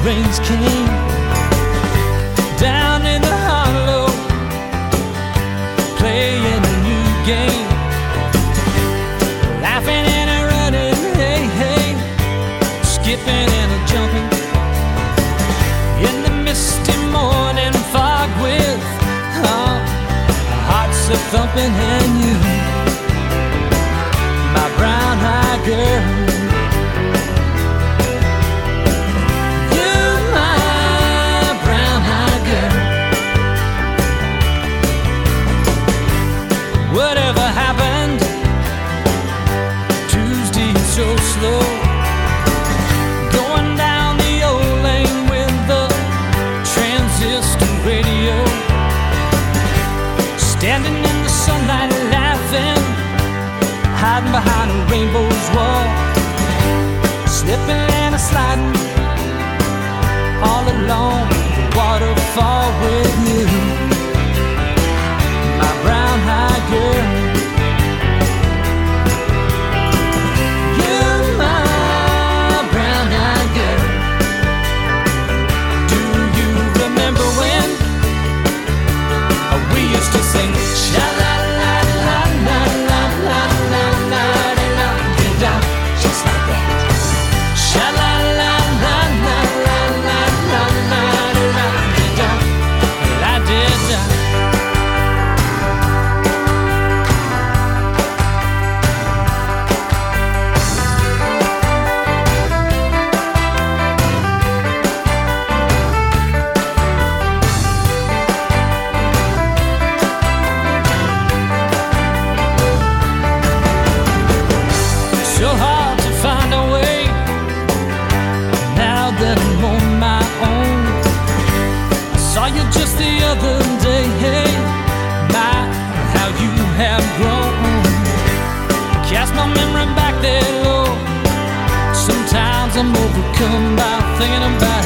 rains came down in the hollow, playing a new game, laughing and a running, hey, hey, skipping and a jumping in the misty morning fog with hearts a thumping, and you, my brown-eyed girl. Whatever happened Tuesday so slow, going down the old lane with the transistor radio, standing in the sunlight laughing, hiding behind a rainbow's wall, slipping and a sliding all along the waterfall with you, my brown-eyed girl. You're my brown-eyed girl. Do you remember when we used to sing sha-la-la-la-la-la-la-la-la-la-la-la-la, just like that? Sha-la-la-la-la-la-la-la-la-la-la-la-la-la. So hard to find a way now that I'm on my own. I saw you just the other day, hey, my, how you have grown. Cast my memory back there low. Sometimes I'm overcome by thinking about